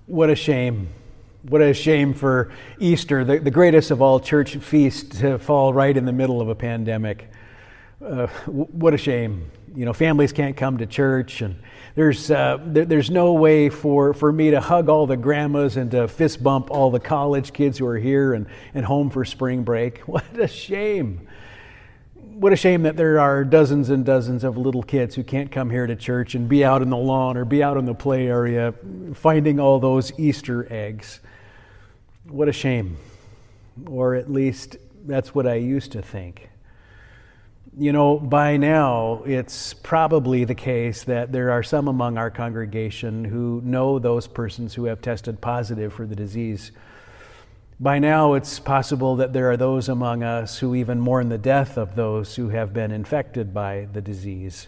What a shame. What a shame for Easter, the greatest of all church feasts, to fall right in the middle of a pandemic. What a shame. You know, families can't come to church, and there's no way for me to hug all the grandmas and to fist bump all the college kids who are here and home for spring break. What a shame. What a shame that there are dozens and dozens of little kids who can't come here to church and be out in the lawn or be out in the play area finding all those Easter eggs. What a shame. Or at least that's what I used to think. You know, by now it's probably the case that there are some among our congregation who know those persons who have tested positive for the disease. By now, it's possible that there are those among us who even mourn the death of those who have been infected by the disease.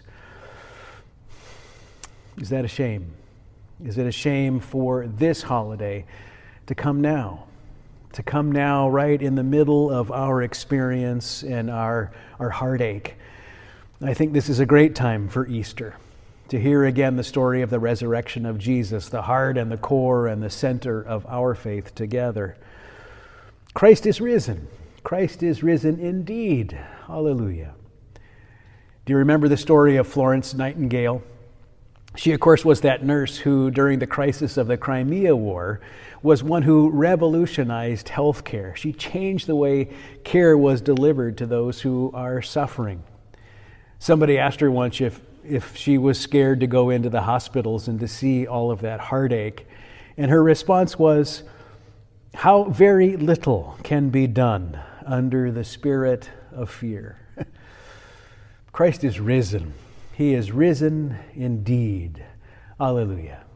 Is that a shame? Is it a shame for this holiday to come now? To come now right in the middle of our experience and our heartache. I think this is a great time for Easter, to hear again the story of the resurrection of Jesus, the heart and the core and the center of our faith together. Christ is risen. Christ is risen indeed. Hallelujah. Do you remember the story of Florence Nightingale? She, of course, was that nurse who, during the crisis of the Crimea War, was one who revolutionized healthcare. She changed the way care was delivered to those who are suffering. Somebody asked her once if she was scared to go into the hospitals and to see all of that heartache. And her response was, "How very little can be done under the spirit of fear." Christ is risen. He is risen indeed. Hallelujah.